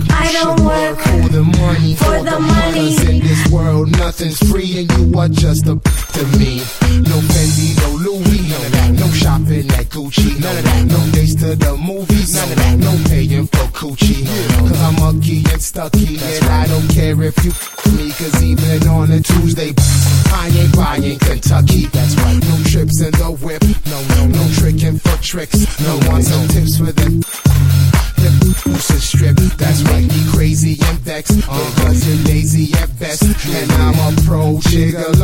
I don't work for the money, for the money. 'Cause in this world nothing's free and you are just a to me. No Fendi, no Louis, none of that. No shopping at Gucci, none of that. No dates to the movies, none of that. No paying for coochie, cause I'm mucky and stucky. And I don't care if you me, cause even on a Tuesday I ain't buying Kentucky. That's right. No trips in the whip, no tricking for tricks. No want some tips for them. The strip, that's right, be crazy and vexed because you're lazy at best. And I'm a pro, jiggle